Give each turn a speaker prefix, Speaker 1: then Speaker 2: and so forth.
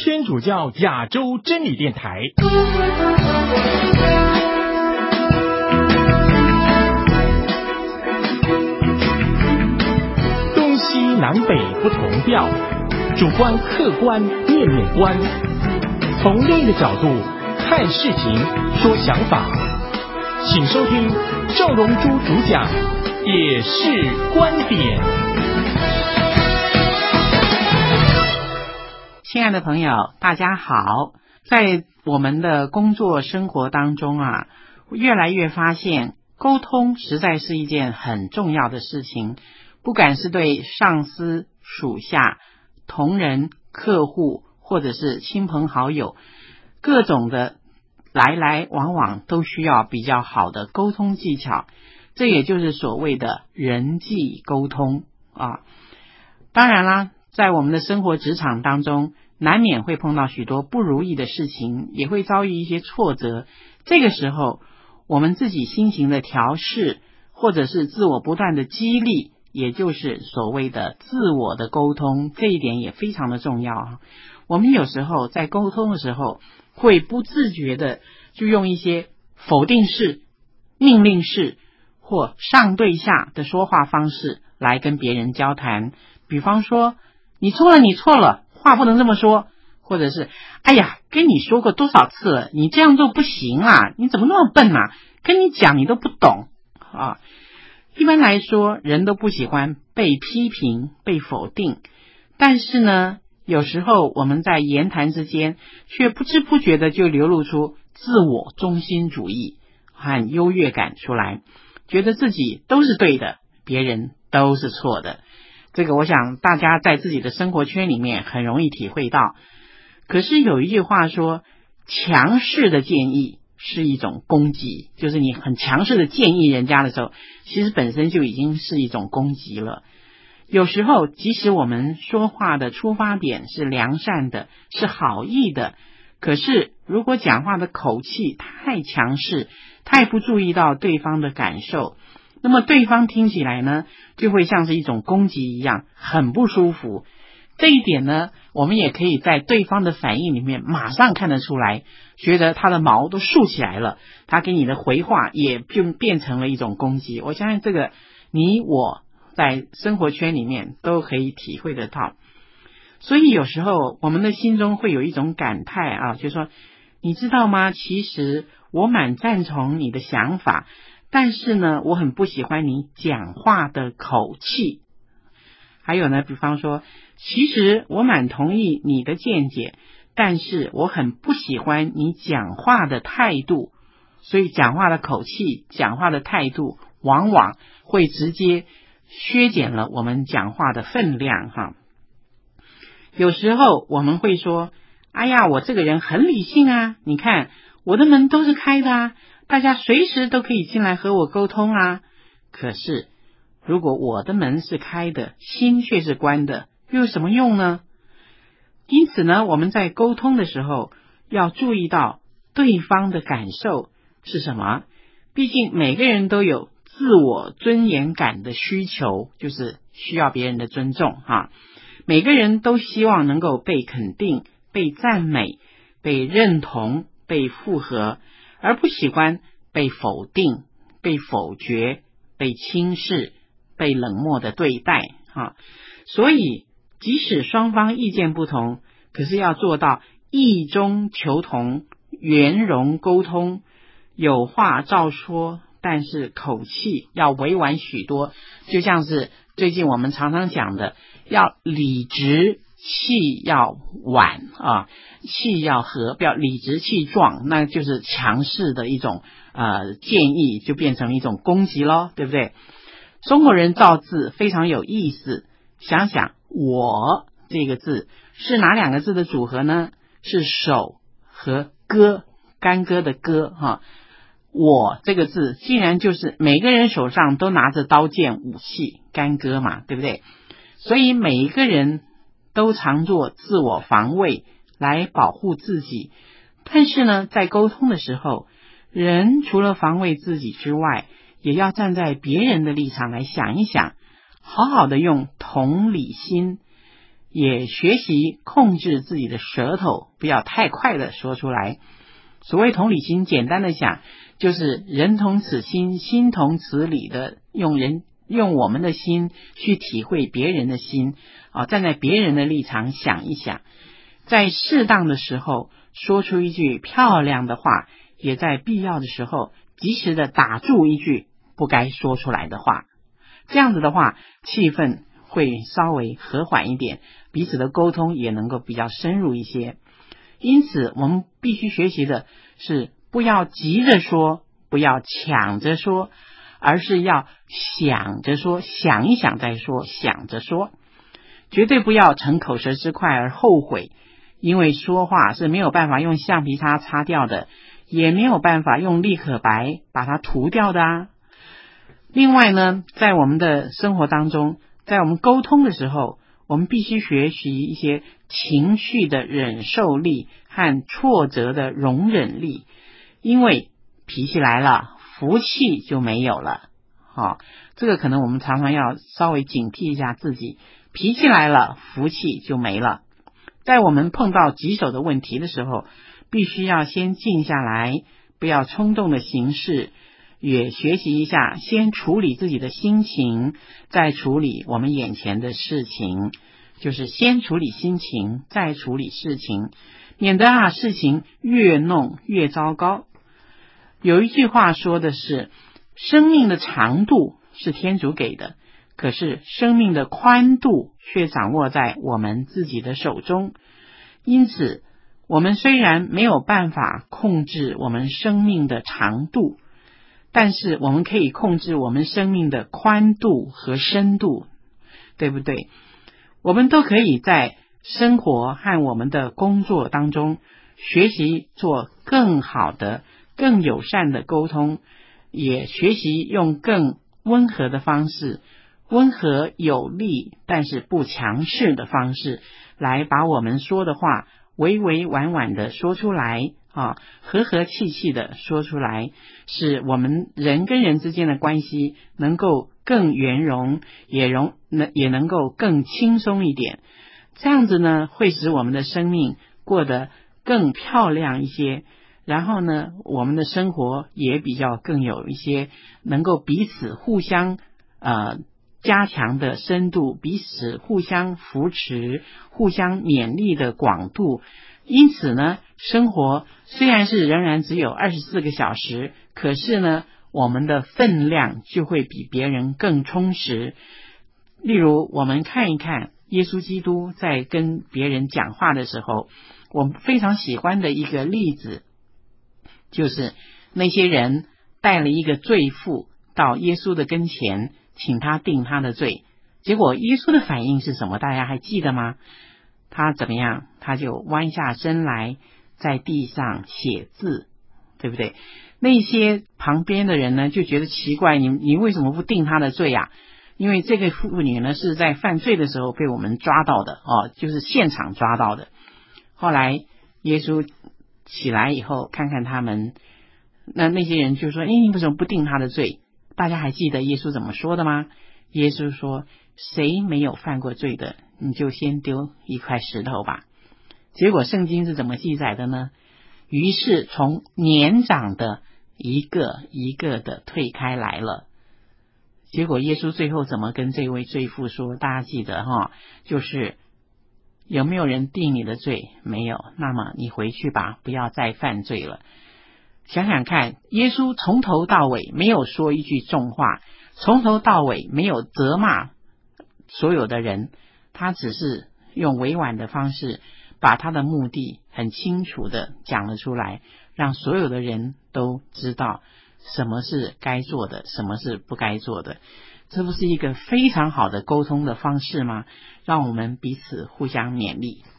Speaker 1: 天主教亚洲真理电台。东西南北不同调，主观客观面面观，从另一个角度看事情说想法。请收听赵荣珠主讲也是观点。
Speaker 2: 亲爱的朋友，大家好。在我们的工作生活当中越来越发现沟通实在是一件很重要的事情，不管是对上司、属下、同仁、客户或者是亲朋好友，各种的来来往往都需要比较好的沟通技巧，这也就是所谓的人际沟通当然啦，在我们的生活职场当中，难免会碰到许多不如意的事情，也会遭遇一些挫折。这个时候，我们自己心情的调试，或者是自我不断的激励，也就是所谓的自我的沟通，这一点也非常的重要。我们有时候在沟通的时候，会不自觉的就用一些否定式、命令式或上对下的说话方式来跟别人交谈。比方说，你错了，你错了，话不能这么说，或者是哎呀，跟你说过多少次了，你这样做不行你怎么那么笨跟你讲你都不懂一般来说，人都不喜欢被批评、被否定，但是呢，有时候我们在言谈之间却不知不觉的就流露出自我中心主义和优越感出来，觉得自己都是对的，别人都是错的。这个我想大家在自己的生活圈里面很容易体会到。可是有一句话说，强势的建议是一种攻击，就是你很强势的建议人家的时候，其实本身就已经是一种攻击了。有时候即使我们说话的出发点是良善的，是好意的，可是如果讲话的口气太强势，太不注意到对方的感受，那么对方听起来呢，就会像是一种攻击一样，很不舒服。这一点呢，我们也可以在对方的反应里面马上看得出来，觉得他的毛都竖起来了，他给你的回话也就变成了一种攻击。我相信这个你我在生活圈里面都可以体会得到。所以有时候我们的心中会有一种感叹就是说，你知道吗，其实我蛮赞同你的想法，但是呢，我很不喜欢你讲话的口气。还有呢，比方说，其实我蛮同意你的见解，但是我很不喜欢你讲话的态度。所以讲话的口气、讲话的态度，往往会直接削减了我们讲话的分量有时候我们会说，哎呀，我这个人很理性你看我的门都是开的大家随时都可以进来和我沟通可是如果我的门是开的，心却是关的，又有什么用呢？因此呢，我们在沟通的时候要注意到对方的感受是什么。毕竟每个人都有自我尊严感的需求，就是需要别人的尊重每个人都希望能够被肯定、被赞美、被认同、被附和，而不喜欢被否定、被否决、被轻视、被冷漠的对待所以即使双方意见不同，可是要做到异中求同、圆融沟通，有话照说，但是口气要委婉许多，就像是最近我们常常讲的，要理直气要婉气要和，不要理直气壮，那就是强势的一种建议，就变成一种攻击咯，对不对？中国人造字非常有意思，想想我这个字是哪两个字的组合呢？是手和戈，干戈的戈我这个字竟然就是每个人手上都拿着刀剑武器，干戈嘛，对不对？所以每一个人都常做自我防卫来保护自己，但是呢，在沟通的时候，人除了防卫自己之外，也要站在别人的立场来想一想，好好的用同理心， 也学习控制自己的舌头，不要太快的说出来。所谓同理心，简单的讲，就是人同此心，心同此理的用我们的心去体会别人的心站在别人的立场想一想，在适当的时候说出一句漂亮的话，也在必要的时候及时的打住一句不该说出来的话。这样子的话，气氛会稍微和缓一点，彼此的沟通也能够比较深入一些。因此我们必须学习的是不要急着说，不要抢着说，而是要想着说，想一想再说，想着说。绝对不要逞口舌之快而后悔，因为说话是没有办法用橡皮擦擦掉的，也没有办法用立可白把它涂掉的啊。另外呢，在我们的生活当中，在我们沟通的时候，我们必须学习一些情绪的忍受力和挫折的容忍力，因为脾气来了，福气就没有了。这个可能我们常常要稍微警惕一下自己，脾气来了，福气就没了。在我们碰到棘手的问题的时候，必须要先静下来，不要冲动的行事，也学习一下先处理自己的心情，再处理我们眼前的事情，就是先处理心情，再处理事情，免得事情越弄越糟糕。有一句话说的是，生命的长度是天主给的，可是生命的宽度却掌握在我们自己的手中。因此我们虽然没有办法控制我们生命的长度，但是我们可以控制我们生命的宽度和深度，对不对？我们都可以在生活和我们的工作当中学习做更好的、更友善的沟通，也学习用更温和的方式，温和有力但是不强势的方式，来把我们说的话委委婉婉的说出来，和和气气的说出来，使我们人跟人之间的关系能够更圆融，也能够更轻松一点。这样子呢，会使我们的生命过得更漂亮一些，然后呢，我们的生活也比较更有一些能够彼此互相加强的深度，彼此互相扶持，互相勉励的广度。因此呢，生活虽然是仍然只有24个小时，可是呢，我们的分量就会比别人更充实。例如我们看一看耶稣基督在跟别人讲话的时候，我们非常喜欢的一个例子，就是那些人带了一个罪妇到耶稣的跟前，请他定他的罪。结果耶稣的反应是什么？大家还记得吗？他怎么样？他就弯下身来在地上写字，对不对？那些旁边的人呢就觉得奇怪，你为什么不定他的罪啊？因为这个妇女呢是在犯罪的时候被我们抓到的就是现场抓到的。后来耶稣起来以后看看他们，那些人就说，你为什么不定他的罪？大家还记得耶稣怎么说的吗？耶稣说，谁没有犯过罪的，你就先丢一块石头吧。结果圣经是怎么记载的呢？于是从年长的一个一个的退开来了。结果耶稣最后怎么跟这位罪妇说？大家记得就是有没有人定你的罪？没有，那么你回去吧，不要再犯罪了。想想看，耶稣从头到尾没有说一句重话，从头到尾没有责骂所有的人，他只是用委婉的方式把他的目的很清楚的讲了出来，让所有的人都知道什么是该做的，什么是不该做的。这不是一个非常好的沟通的方式吗？让我们彼此互相勉励。